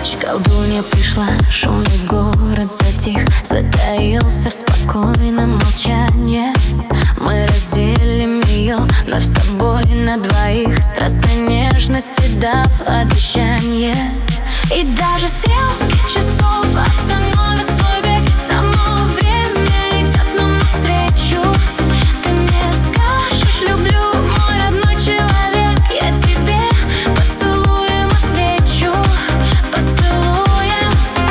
ночь колдунья пришла, шумный город затих, затаился в спокойном молчании. Мы разделим ее вновь с тобой на двоих, страстной нежности дав обещание. И даже стрелки часов остановят свой бег, само время идет нам навстречу. Ты мне скажешь люблю, мой родной человек, я тебе поцелуем отвечу, поцелуем.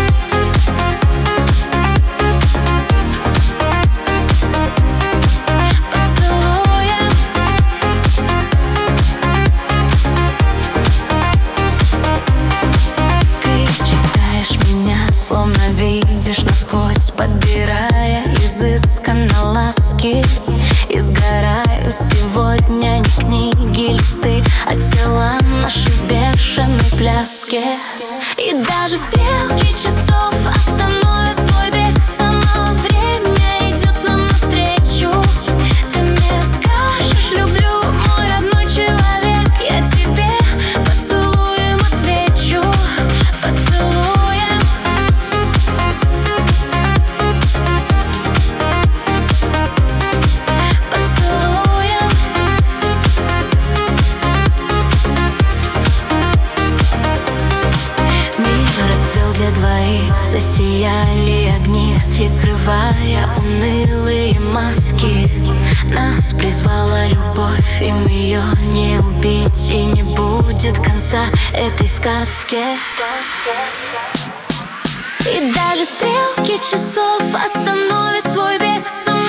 Поцелуем. Ты читаешь меня, словно видишь насквозь, подбирая изысканно ласки. И сгорают сегодня не книги, листы, а тела наши в бешеной пляске. И даже стрелки часов остановят свой бег, само время идет нам навстречу. Ты мне скажешь люблю, мой родной человек, я тебе поцелуем отвечу, поцелуем. Поцелуем. Мир расцвел для двоих, засияли огни, с лиц срывая унылые маски. Нас призвала любовь, им ее не убить, и не будет конца этой сказке. И даже стрелки часов остановят свой бег,